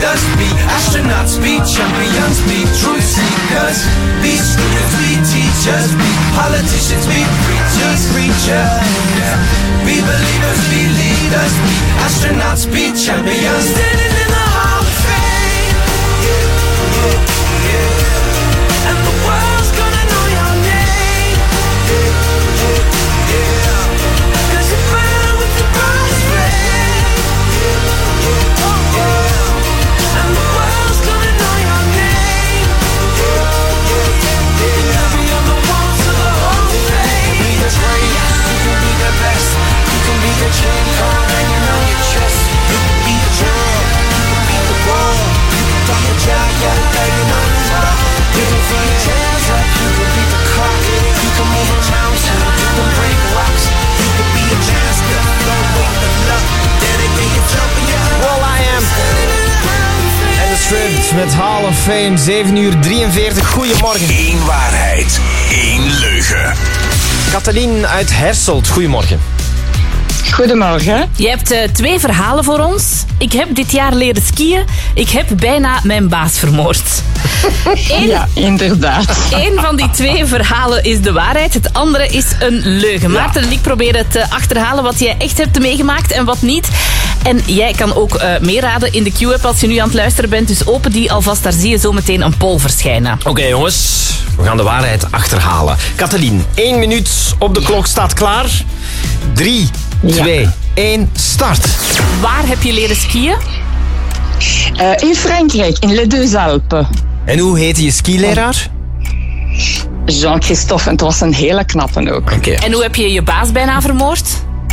leaders, be astronauts, be champions, be truth seekers, be students, be teachers, be politicians, be preachers, preachers. Yeah. Be believers, be leaders, be astronauts, be champions. Standing in the Hall of Fame. Yeah, yeah, yeah. And the world's gonna know your name. Yeah, yeah, yeah. Cause you burn with the brightest flame. Yeah, yeah, yeah. And the world's gonna know your name. Yeah, yeah, yeah. You can be on the walls of the Hall of Fame. You can be the greatest, you can be the best. You can be the chain card hanging on your chest. You can be the drum, you can be the wall. You can dump the jacket hanging on the wall. You can throw your hands up, you can be the clock. You can move around town, you can break rocks. You can be a jester, flow with the luck. Dedicate your jump and your Well, I am. En de Stripped met Hall of Fame, zeven uur drieënveertig. Goedemorgen. Eén waarheid, één leugen. Katalien uit Herselt, goedemorgen. Goedemorgen. Je hebt uh, twee verhalen voor ons. Ik heb dit jaar leren skiën. Ik heb bijna mijn baas vermoord. Eén, ja, inderdaad. Eén van die twee verhalen is de waarheid. Het andere is een leugen. Ja. Maarten en ik proberen te achterhalen wat jij echt hebt meegemaakt en wat niet. En jij kan ook uh, meeraden in de Q-app als je nu aan het luisteren bent. Dus open die alvast, daar zie je zo meteen een poll verschijnen. Oké okay, jongens, we gaan de waarheid achterhalen. Katalien, één minuut op de klok staat klaar. Drie, twee, één, start. Waar heb je leren skiën? Uh, in Frankrijk, in Les Deux Alpes. En hoe heette je skileraar? Jean-Christophe, en het was een hele knappe ook. Okay. En hoe heb je je baas bijna vermoord?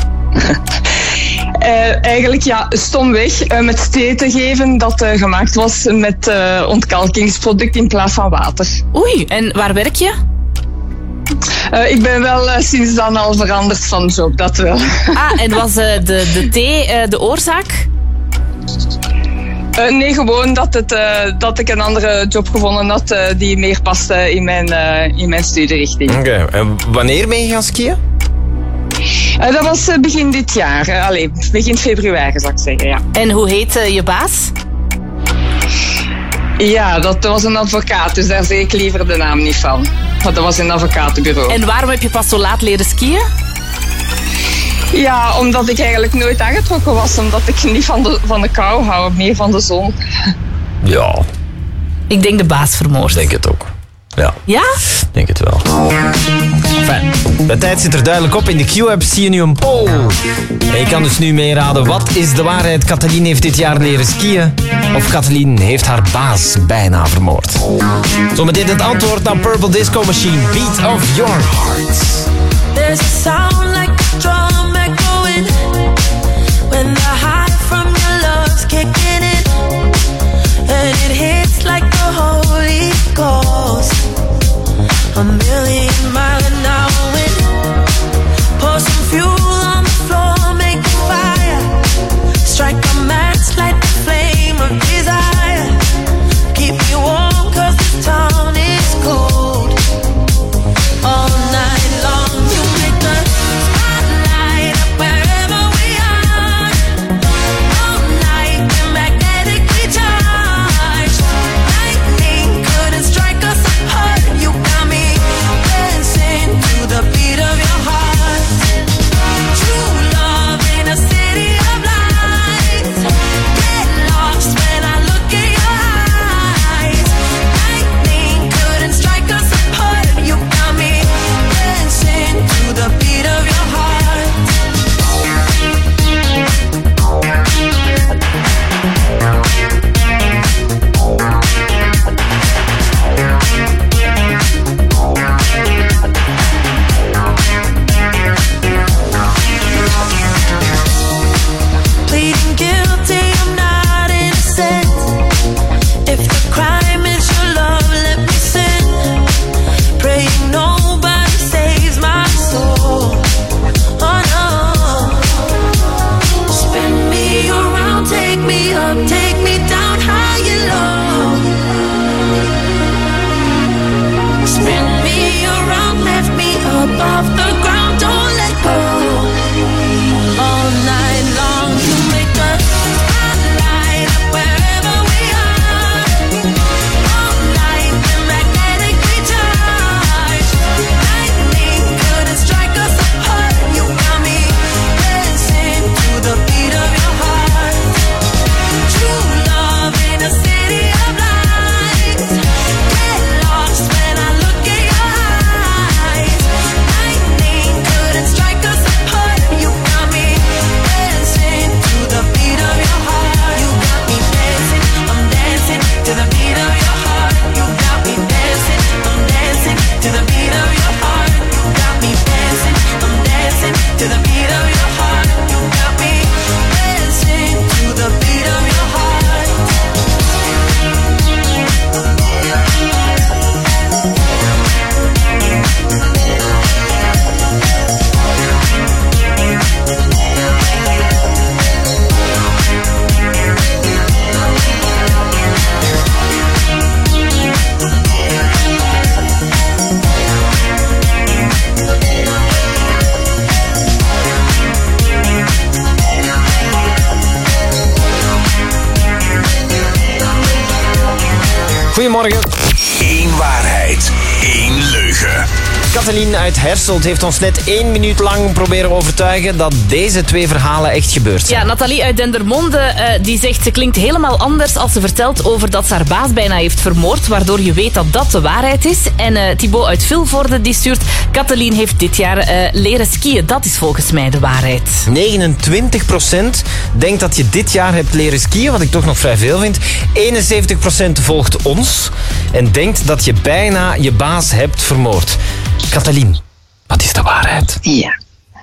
Uh, eigenlijk ja, stomweg uh, met thee te geven dat uh, gemaakt was met uh, ontkalkingsproduct in plaats van water. Oei, en waar werk je? Uh, ik ben wel uh, sinds dan al veranderd van job, dat wel. Ah, en was uh, de, de thee uh, de oorzaak? Uh, nee, gewoon dat, het, uh, dat ik een andere job gevonden had uh, die meer paste in mijn, uh, in mijn studierichting. Oké, okay. En wanneer ben je gaan skiën? Uh, dat was uh, begin dit jaar. Uh, allee, begin februari zou ik zeggen, ja. En hoe heet uh, je baas? Ja, dat was een advocaat, dus daar zeg ik liever de naam niet van. Want dat was een advocatenbureau. En waarom heb je pas zo laat leren skiën? Ja, omdat ik eigenlijk nooit aangetrokken was. Omdat ik niet van de, van de kou hou, meer van de zon. Ja. Ik denk de baas vermoord. Denk het ook. Ja. Ja? Denk het wel. Fijn. De tijd zit er duidelijk op. In de Q-app zie je nu een poll. En je kan dus nu meeraden. Wat is de waarheid? Katalien heeft dit jaar leren skiën. Of Katalien heeft haar baas bijna vermoord. Zometeen het antwoord naar Purple Disco Machine. Beat of Your Heart. There's a sound like a drum echoing when the high from your love's kicking in, and it hits like the Holy Ghost. A million mile an hour wind. Pour some fuel on the floor, make a fire. Strike a match, light the flame of desire. Keep me warm 'cause this town is cold. All night long you make the spotlight up wherever we are. All night we're magnetically charged. Lightning couldn't strike us apart. You got me Goedemorgen. Eén waarheid, één leugen. Katalien uit Herselt heeft ons net één minuut lang proberen overtuigen dat deze twee verhalen echt gebeurd zijn. Ja, Nathalie uit Dendermonde uh, die zegt ze klinkt helemaal anders als ze vertelt over dat ze haar baas bijna heeft vermoord, waardoor je weet dat dat de waarheid is. En uh, Thibaut uit Vilvoorde die stuurt, Katalien heeft dit jaar uh, leren skiën. Dat is volgens mij de waarheid. negenentwintig procent denkt dat je dit jaar hebt leren skiën, wat ik toch nog vrij veel vind. eenenzeventig procent volgt ons en denkt dat je bijna je baas hebt vermoord. Katalien, wat is de waarheid? Ja.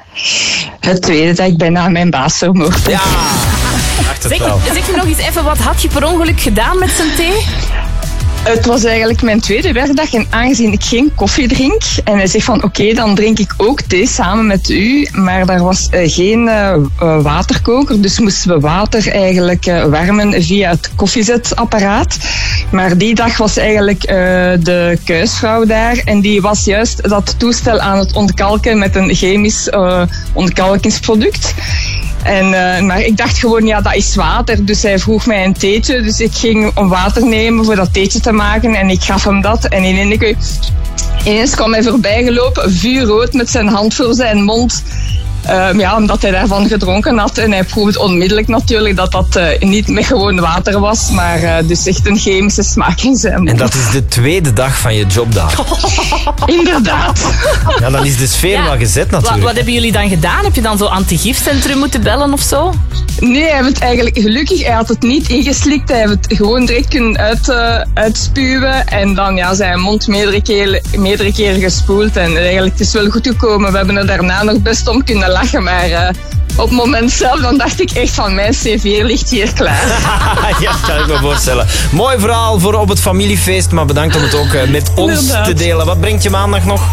Het tweede, dat ik bijna mijn baas vermoord heb. Ja, dacht het zeg, wel. zeg me nog eens even, wat had je per ongeluk gedaan met zijn thee? Het was eigenlijk mijn tweede werkdag en aangezien ik geen koffie drink en hij zegt van oké, okay, dan drink ik ook thee samen met u, maar daar was uh, geen uh, uh, waterkoker, dus moesten we water eigenlijk uh, warmen via het koffiezetapparaat. Maar die dag was eigenlijk uh, de kuisvrouw daar en die was juist dat toestel aan het ontkalken met een chemisch uh, ontkalkingsproduct. En, uh, maar ik dacht gewoon, ja, dat is water. Dus hij vroeg mij een theetje. Dus ik ging om water nemen voor dat theetje te maken. En ik gaf hem dat. En ineens, ineens kwam hij voorbij gelopen, vuurrood met zijn hand voor zijn mond. Um, ja, omdat hij daarvan gedronken had. En hij proefde onmiddellijk natuurlijk dat dat uh, niet met gewoon water was. Maar uh, dus echt een chemische smaak in zijn mond. En dat is de tweede dag van je job daar. Inderdaad. Ja, dan is de sfeer ja. wel gezet natuurlijk. Wat, wat hebben jullie dan gedaan? Heb je dan zo antigifcentrum moeten bellen of zo? Nee, hij heeft het eigenlijk gelukkig. Hij had het niet ingeslikt. Hij heeft het gewoon direct kunnen uit, uh, uitspuwen. En dan ja, zijn mond meerdere keren, meerdere keren gespoeld. En eigenlijk het is wel goed gekomen. We hebben er daarna nog best om kunnen lachen. Maar uh, op het moment zelf dan dacht ik echt van mijn cv ligt hier klaar. Ja, dat kan ik me voorstellen. Mooi verhaal voor op het familiefeest. Maar bedankt om het ook uh, met ons Inderdaad. te delen. Wat brengt je maandag nog?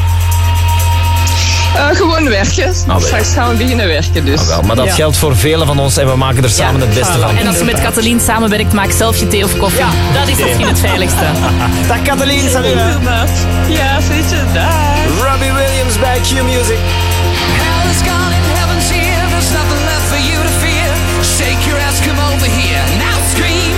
Uh, gewoon werken. Oh, Straks gaan we beginnen werken. Dus. Oh, wel. Maar dat ja. geldt voor velen van ons en we maken er samen ja, het beste van. En als je met Katalien samenwerkt, maak zelf je thee of koffie. Ja, dat is misschien het veiligste. Dag Katalien, salut. Inderdaad. Ja, vind je, dag. Robbie Williams bij Q Music. Hell is gone and heaven's here. There's nothing left for you to fear. Shake your ass, come over here. Now scream.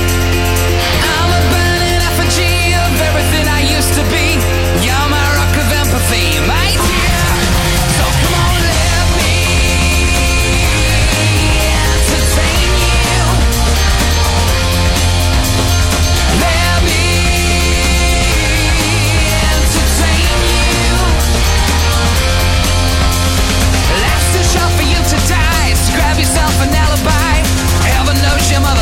I'm a burning effigy of everything I used to be. You're my rock of empathy, my dear. So come on, let me entertain you. Let me entertain you. Life's too short for you to die. So grab yourself an alibi. Heaven knows your mother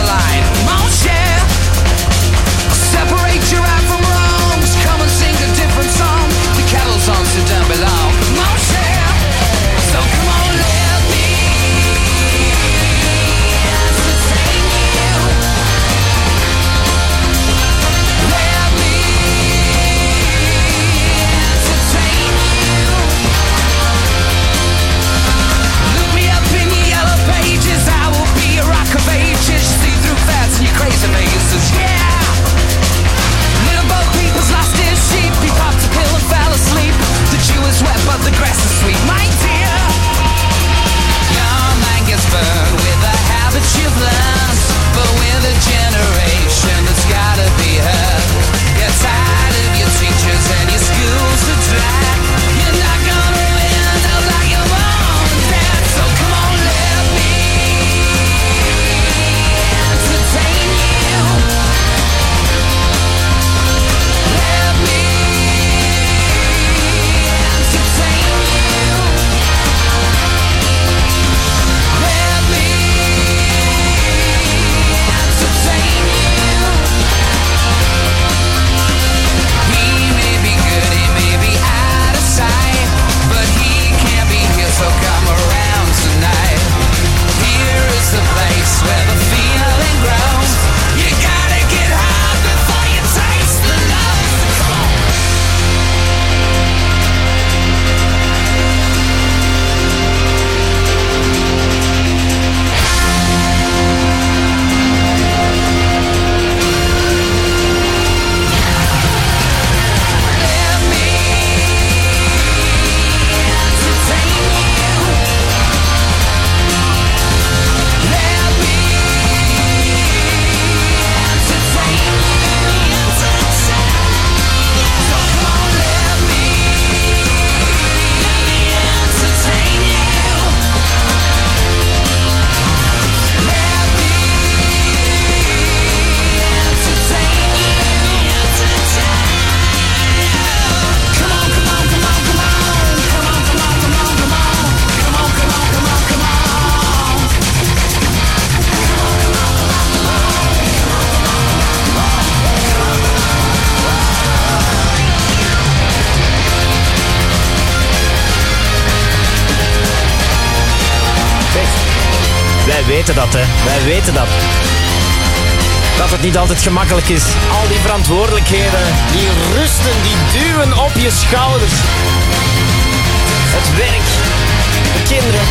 weten dat, hè. Wij weten dat. Dat het niet altijd gemakkelijk is. Al die verantwoordelijkheden, die rusten, die duwen op je schouders. Het werk, de kinderen.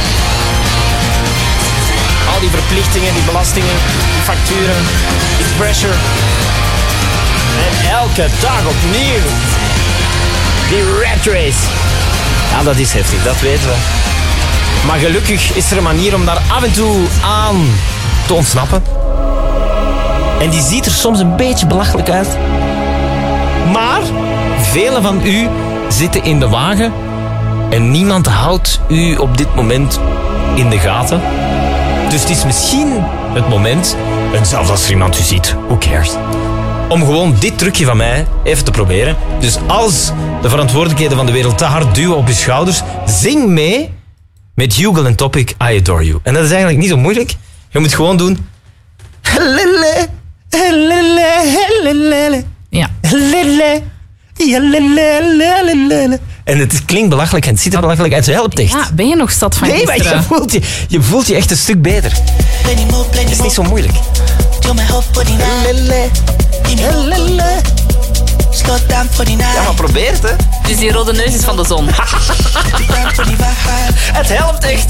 Al die verplichtingen, die belastingen, die facturen, die pressure. En elke dag opnieuw. Die rat race. Ja, dat is heftig, dat weten we. Maar gelukkig is er een manier om daar af en toe aan te ontsnappen. En die ziet er soms een beetje belachelijk uit. Maar velen van u zitten in de wagen en niemand houdt u op dit moment in de gaten. Dus het is misschien het moment, en zelfs als er iemand u ziet, who cares, om gewoon dit trucje van mij even te proberen. Dus als de verantwoordelijkheden van de wereld te hard duwen op je schouders, zing mee met Hugel en Topic, I Adore You. En dat is eigenlijk niet zo moeilijk. Je moet gewoon doen... Ja. En het klinkt belachelijk en het ziet er belachelijk uit. Zo helpt echt. Ja, ben je nog zat van Nee, maar gisteren? je voelt je, je voelt je echt een stuk beter. Het is niet zo moeilijk. Ja, maar probeer het, hè. Dus die rode neus is van de zon. Het helpt echt.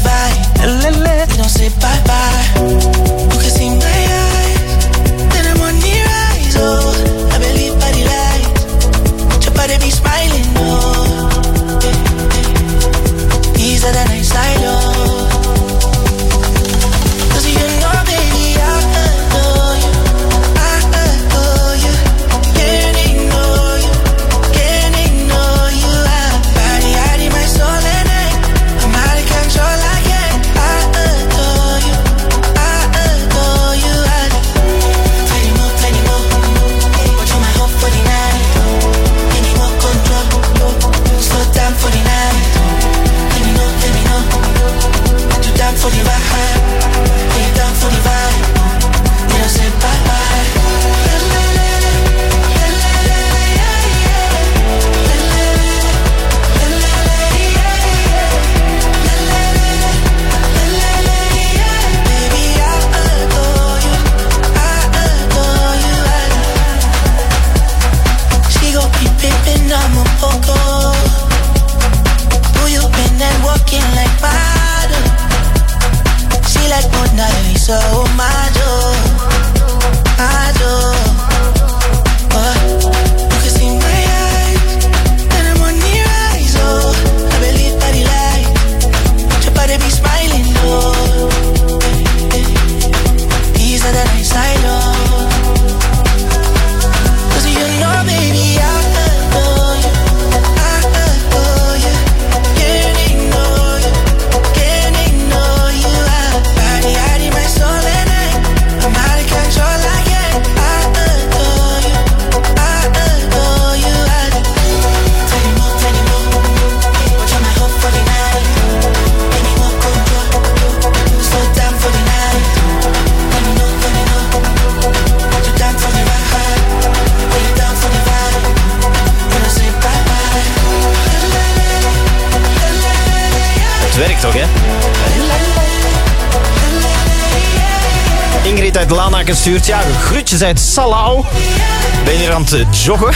Ingrid uit Lanaken stuurt, ja, groetjes uit Salau. Ben je hier aan het joggen?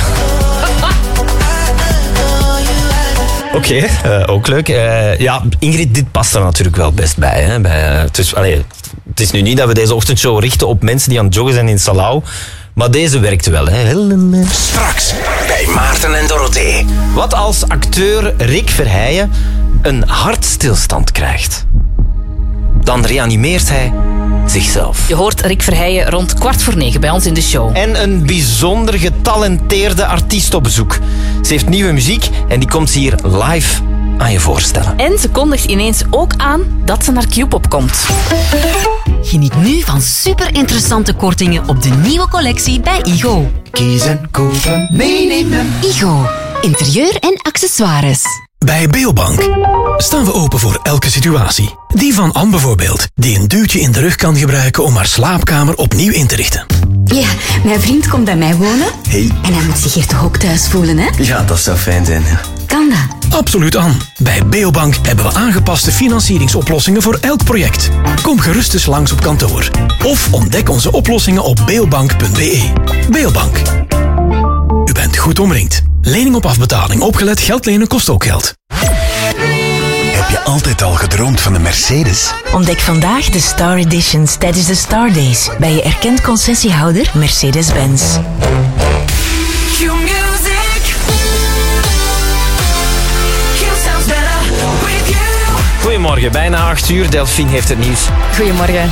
Oké, okay, uh, ook leuk. Uh, ja, Ingrid, dit past er natuurlijk wel best bij. Hè? bij uh, het, is, allee, het is nu niet dat we deze ochtendshow richten op mensen die aan het joggen zijn in Salau. Maar deze werkte wel, hè. Straks bij Maarten en Dorothee. Wat als acteur Rick Verheijen een hartstilstand krijgt? Dan reanimeert hij zichzelf. Je hoort Rick Verheijen rond kwart voor negen bij ons in de show. En een bijzonder getalenteerde artiest op bezoek. Ze heeft nieuwe muziek en die komt ze hier live aan je voorstellen. En ze kondigt ineens ook aan dat ze naar Q-pop komt. Geniet nu van super interessante kortingen op de nieuwe collectie bij Igo. Kiezen, kopen, meenemen. Igo, interieur en accessoires. Bij Beobank staan we open voor elke situatie. Die van Anne bijvoorbeeld, die een duwtje in de rug kan gebruiken om haar slaapkamer opnieuw in te richten. Ja, mijn vriend komt bij mij wonen. Hey. En hij moet zich hier toch ook thuis voelen, hè? Ja, dat zou fijn zijn. Ja. Kan dat? absoluut aan. Bij Beobank hebben we aangepaste financieringsoplossingen voor elk project. Kom gerust eens langs op kantoor. Of ontdek onze oplossingen op beobank punt be. Beobank. U bent goed omringd. Lening op afbetaling. Opgelet, geld lenen kost ook geld. Heb je altijd al gedroomd van een Mercedes? Ontdek vandaag de Star Editions tijdens de Star Days bij je erkend concessiehouder Mercedes-Benz. Goedemorgen, bijna acht uur. Delphine heeft het nieuws. Goedemorgen.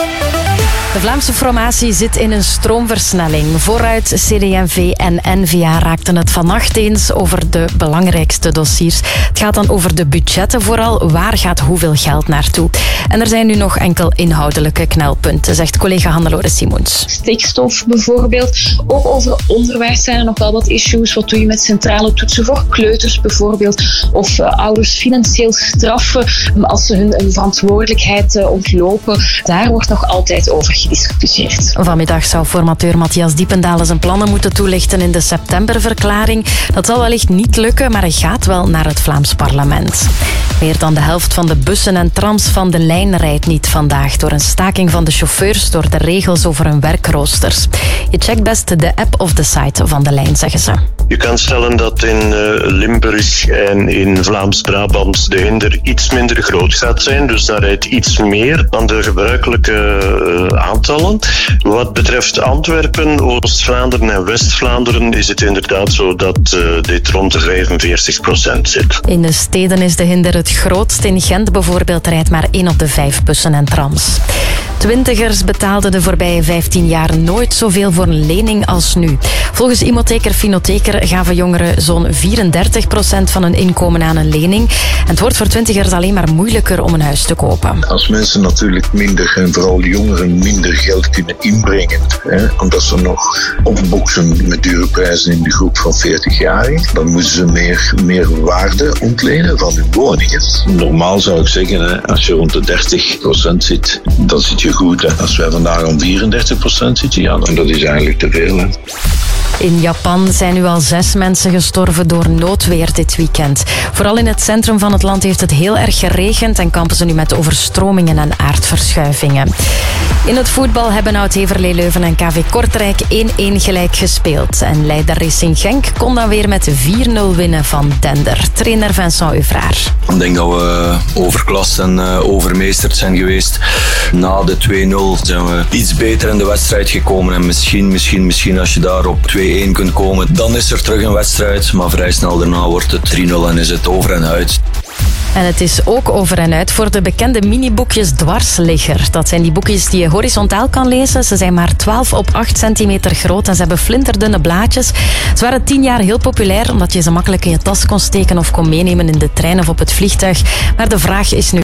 De Vlaamse formatie zit in een stroomversnelling. Vooruit, C D en V en N V A raakten het vannacht eens over de belangrijkste dossiers. Het gaat dan over de budgetten vooral. Waar gaat hoeveel geld naartoe? En er zijn nu nog enkel inhoudelijke knelpunten, zegt collega Hannelore Simons. Stikstof bijvoorbeeld. Ook over onderwijs zijn er nog wel wat issues. Wat doe je met centrale toetsen voor kleuters bijvoorbeeld? Of uh, ouders financieel straffen als ze hun, hun verantwoordelijkheid uh, ontlopen. Daar wordt nog altijd over gediscussieerd. Vanmiddag zou formateur Matthias Diependalen zijn plannen moeten toelichten in de septemberverklaring. Dat zal wellicht niet lukken, maar hij gaat wel naar het Vlaams parlement. Meer dan de helft van de bussen en trams van de lijn rijdt niet vandaag door een staking van de chauffeurs door de regels over hun werkroosters. Je checkt best de app of de site van de lijn, zeggen ze. Je kan stellen dat in uh, Limburg en in Vlaams-Brabant de hinder iets minder groot gaat zijn. Dus daar rijdt iets meer dan de gebruikelijke uh, aantallen. Wat betreft Antwerpen, Oost-Vlaanderen en West-Vlaanderen is het inderdaad zo dat uh, dit rond de vijfenveertig procent zit. In de steden is de hinder het grootst. In Gent bijvoorbeeld rijdt maar één op de vijf bussen en trams. Twintigers betaalden de voorbije vijftien jaar nooit zoveel voor een lening als nu. Volgens Imotheker Finotheker gaven jongeren zo'n vierendertig procent van hun inkomen aan een lening. En het wordt voor twintigers alleen maar moeilijker om een huis te kopen. Als mensen natuurlijk minder, en vooral jongeren, minder geld kunnen inbrengen, hè, omdat ze nog opboksen met dure prijzen in de groep van veertig-jarigen, dan moeten ze meer, meer waarde ontlenen van hun woningen. Normaal zou ik zeggen, hè, als je rond de dertig procent zit, dan zit je goed. Hè. Als wij vandaag om vierendertig procent zitten, ja, dan dat is eigenlijk te veel. Hè. In Japan zijn nu al zes mensen gestorven door noodweer dit weekend. Vooral in het centrum van het land heeft het heel erg geregend en kampen ze nu met overstromingen en aardverschuivingen. In het voetbal hebben Oud-Heverlee Leuven en K V Kortrijk één-één gelijk gespeeld. En leider Racing Genk kon dan weer met vier nul winnen van Dender. Trainer Vincent Uvraar. Ik denk dat we overklast en uh, overmeesterd zijn geweest. Na de twee nul zijn we iets beter in de wedstrijd gekomen. En misschien, misschien, misschien als je daar op twee-één kunt komen, dan is er terug een wedstrijd. Maar vrij snel daarna wordt het drie nul en is het over en uit. En het is ook over en uit voor de bekende miniboekjes Dwarsligger. Dat zijn die boekjes die je horizontaal kan lezen. Ze zijn maar twaalf op acht centimeter groot en ze hebben flinterdunne blaadjes. Ze waren tien jaar heel populair omdat je ze makkelijk in je tas kon steken of kon meenemen in de trein of op het vliegtuig. Maar de vraag is nu